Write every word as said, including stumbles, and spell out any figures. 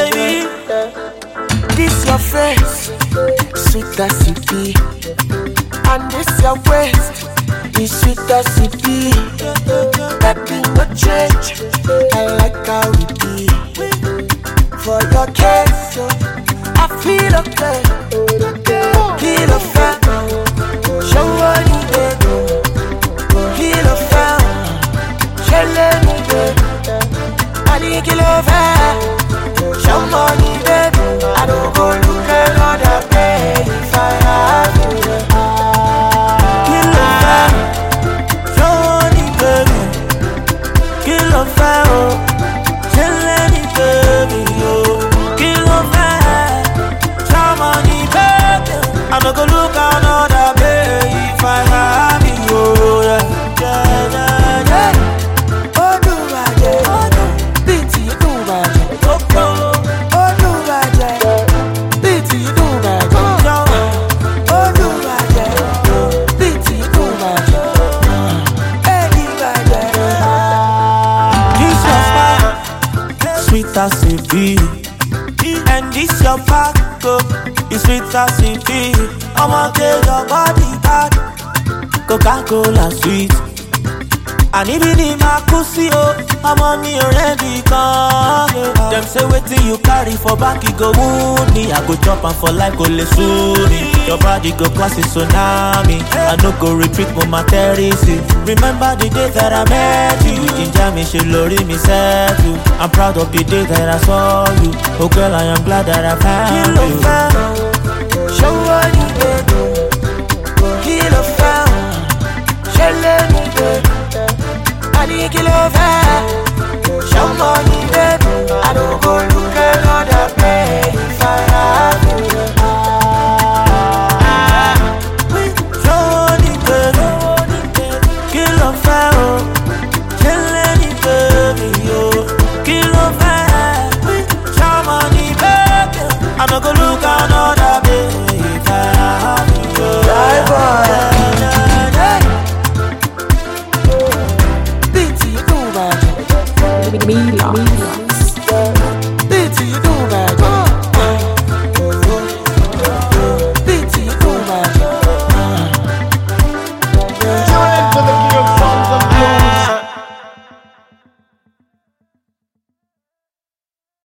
baby. This your face, sweet as it be. And this your waist, is sweet as it be. Baby, no change, I like how we be. For your case, I feel okay. Feel a fan, show what you did. Feel a fan, shell me baby. I need kill over, show money baby. I don't go look another day if I have you. Kill a fan, show money baby. Kill a fan, shell me baby. Kill a fan, show money baby. I don't go look another day if I have you. Yeah, yeah, yeah, yeah. Oh, do I get? Oh, do. Bitty, you do I get? Oh, oh. Oh, do I get? Bitty, you do I get? Oh, do I get? Bitty, you do I get? Hey, do I get? Kiss your smile, sweet as it be. And this your back up, it's sweet as it be. I'ma get your body bad, Coca-Cola sweet. And even in my pussy, oh, I'm on me already come. Them say waiting you carry for back, you go wound me. I go chop and for life, go lesuni. Your body go cause a tsunami. I no go retreat, mama terrace. Remember the day that I met you. You ginger me, she lori me set you. I'm proud of the day that I saw you. Oh girl, I am glad that I found you. Show what you did. Kill a fan, shell me baby. I need kill over, show money baby.